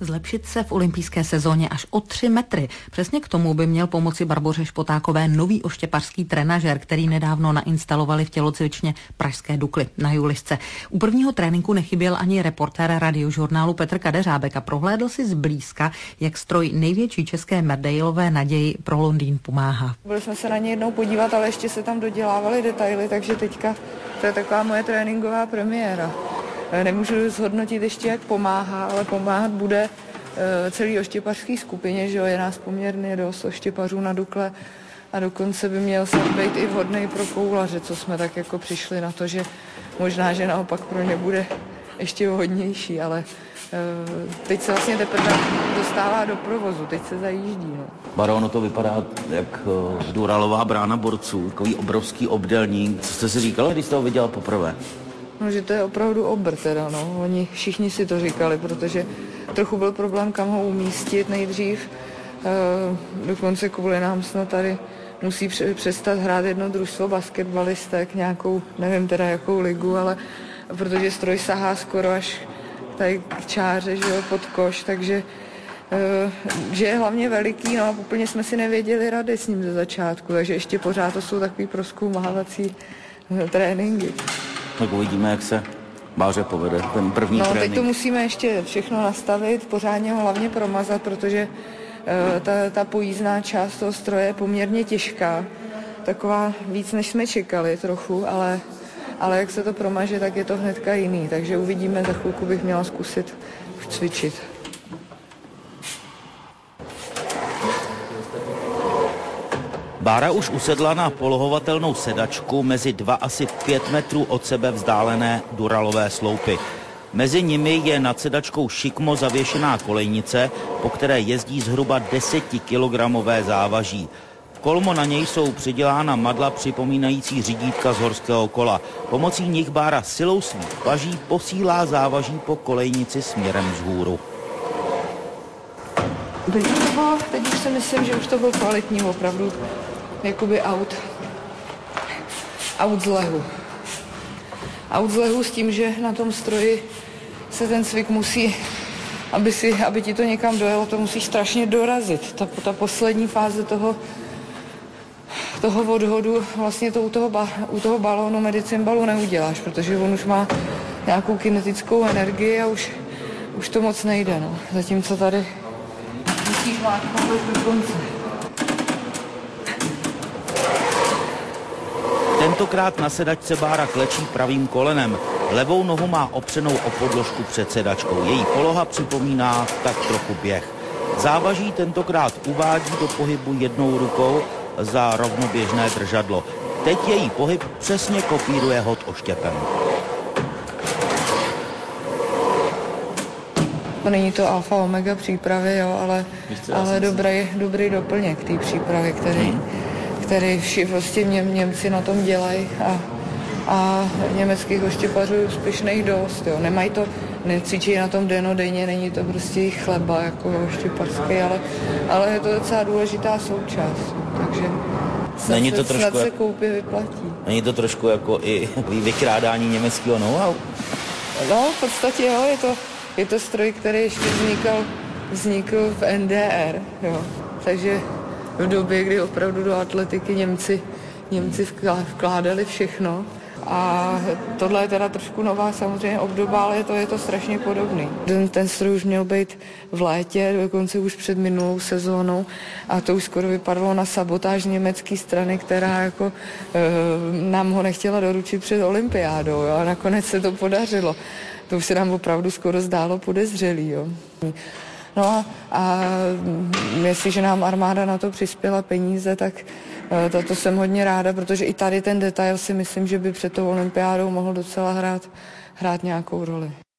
Zlepšit se v olympijské sezóně až o 3 metry. Přesně k tomu by měl pomoci Barboře Špotákové nový oštěpařský trenažér, který nedávno nainstalovali v tělocvičně pražské Dukly na Julisce. U prvního tréninku nechyběl ani reportér Radiožurnálu Petr Kadeřábek a prohlédl si zblízka, jak stroj největší české medailové naději pro Londýn pomáhá. Byli jsme se na ně jednou podívat, ale ještě se tam dodělávaly detaily, takže teďka to je taková moje tréninková premiéra. Nemůžu zhodnotit ještě, jak pomáhá, ale pomáhat bude celý oštěpařský skupině, že jo, je nás poměrně dost oštěpařů na Dukle a dokonce by měl se být i vhodný pro koulaře, co jsme tak jako přišli na to, že možná, že naopak pro ně bude ještě vhodnější, ale teď se vlastně teprve dostává do provozu, teď se zajíždí. No. Barono, to vypadá jak Duralová brána borců, takový obrovský obdélník. Co jste si říkal, když jste ho viděl poprvé? No, že to je opravdu obr teda, no. Oni všichni si to říkali, protože trochu byl problém, kam ho umístit nejdřív. Dokonce kvůli nám snad tady musí přestat hrát jedno družstvo basketbalistek, nějakou, nevím teda jakou ligu, ale protože stroj sahá skoro až tady k čáře, že jo, pod koš, takže že je hlavně veliký, no a úplně jsme si nevěděli rady s ním ze začátku, takže ještě pořád to jsou takový prozkoumávací tréninky. Tak uvidíme, jak se Báře povede ten první trénink. Teď to musíme ještě všechno nastavit, pořádně ho hlavně promazat, protože ta pojízdná část toho stroje je poměrně těžká, taková víc, než jsme čekali trochu, ale jak se to promaže, tak je to hnedka jiný, takže uvidíme, za chvilku bych měla zkusit cvičit. Bára už usedla na polohovatelnou sedačku mezi 2 asi 5 metrů od sebe vzdálené Duralové sloupy. Mezi nimi je nad sedačkou šikmo zavěšená kolejnice, po které jezdí zhruba 10kilogramové závaží. Kolmo na něj jsou přidělána madla připomínající řídítka z horského kola. Pomocí nich Bára silou svých paží posílá závaží po kolejnici směrem vzhůru. Teď už si myslím, že už to byl kvalitní opravdu, jakoby aut z lehu. Aut z lehu s tím, že na tom stroji se ten cvik musí, aby ti to někam dojelo, to musí strašně dorazit. Ta poslední fáze toho odhodu vlastně to u toho balónu medicimbalu neuděláš, protože on už má nějakou kinetickou energii a už to moc nejde. No. Zatímco tady musíš máknout do konce. Tentokrát na sedačce Bára klečí pravým kolenem. Levou nohu má opřenou o podložku před sedačkou. Její poloha připomíná tak trochu běh. Závaží tentokrát uvádí do pohybu jednou rukou za rovnoběžné držadlo. Teď její pohyb přesně kopíruje hod oštěpem. Není to alfa omega přípravy, jo, ale dobrý doplněk té přípravy, který prostě Němci na tom dělají a německých oštěpařů je úspěšných dost. Jo. Nemají to, necvičí na tom dennodenně, není to prostě jejich chleba jako oštěpařský, ale je to docela důležitá součást. Takže snad se koupě vyplatí. Není to trošku jako i vykrádání německého know-how? No, v podstatě jo, je to stroj, který ještě vznikl v NDR, jo. Takže v době, kdy opravdu do atletiky Němci vkládali všechno. A tohle je teda trošku nová samozřejmě obdoba, ale je to strašně podobný. Ten stroj už měl být v létě, dokonce už před minulou sezónou a to už skoro vypadalo na sabotáž německé strany, která jako nám ho nechtěla doručit před olympiádou, jo, a nakonec se to podařilo. To už se nám opravdu skoro zdálo podezřelý, jo. No a jestliže nám armáda na to přispěla peníze, tak to jsem hodně ráda, protože i tady ten detail si myslím, že by před tou olympiádou mohl docela hrát nějakou roli.